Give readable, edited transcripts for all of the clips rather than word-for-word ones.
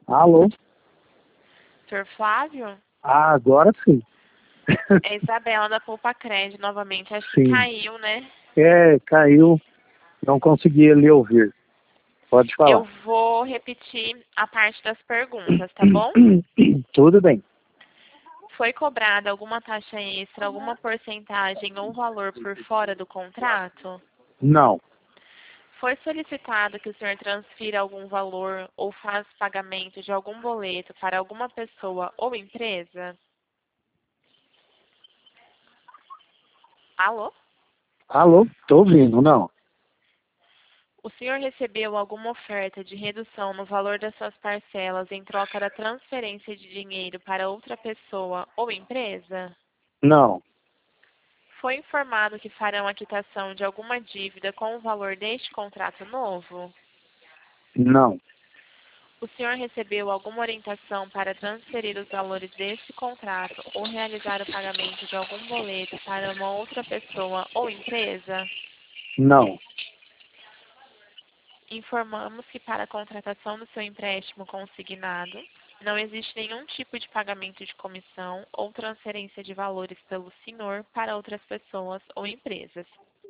Alô? Senhor Flávio? Ah, agora sim. É Isabela da Poupa Crédito novamente. Acho Sim. que caiu, né? Caiu. Não consegui lhe ouvir. Pode Eu falar. vou repetir a parte das perguntas, tá bom? Tudo bem. Foi cobrada alguma taxa extra, alguma porcentagem ou valor por fora do contrato? Não. Foi solicitado que o senhor transfira algum valor ou faça pagamento de algum boleto para alguma pessoa ou empresa? Alô? Alô? Tô ouvindo, não. O senhor recebeu alguma oferta de redução no valor das suas parcelas em troca da transferência de dinheiro para outra pessoa ou empresa? Não. Foi informado que farão a quitação de alguma dívida com o valor deste contrato novo? Não. O senhor recebeu alguma orientação para transferir os valores deste contrato ou realizar o pagamento de algum boleto para uma outra pessoa ou empresa? Não. Informamos que para a contratação do seu empréstimo consignado, não existe nenhum tipo de pagamento de comissão ou transferência de valores pelo senhor para outras pessoas ou empresas.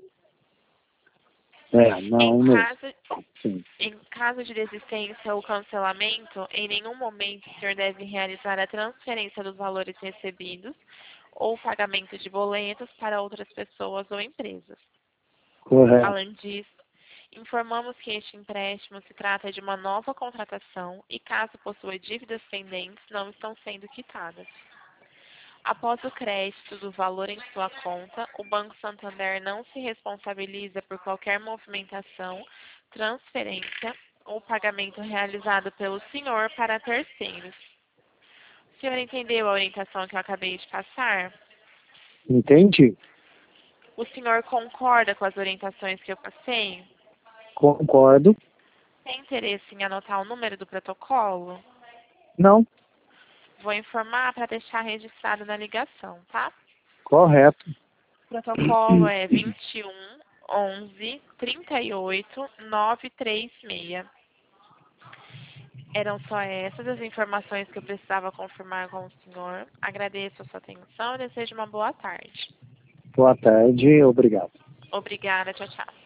Em Não mesmo. caso, Sim. em caso de desistência ou cancelamento, em nenhum momento o senhor deve realizar a transferência dos valores recebidos ou pagamento de boletos para outras pessoas ou empresas. Correto. Além disso, informamos que este empréstimo se trata de uma nova contratação e, caso possua dívidas pendentes, não estão sendo quitadas. Após o crédito do valor em sua conta, o Banco Santander não se responsabiliza por qualquer movimentação, transferência ou pagamento realizado pelo senhor para terceiros. O senhor entendeu a orientação que eu acabei de passar? Entendi. O senhor concorda com as orientações que eu passei? Concordo. Tem interesse em anotar o número do protocolo? Não. Vou informar para deixar registrado na ligação, tá? Correto. O protocolo é 21 11 38 936. Eram só essas as informações que eu precisava confirmar com o senhor. Agradeço a sua atenção e desejo uma boa tarde. Boa tarde. Obrigado. Obrigada, tchau, tchau.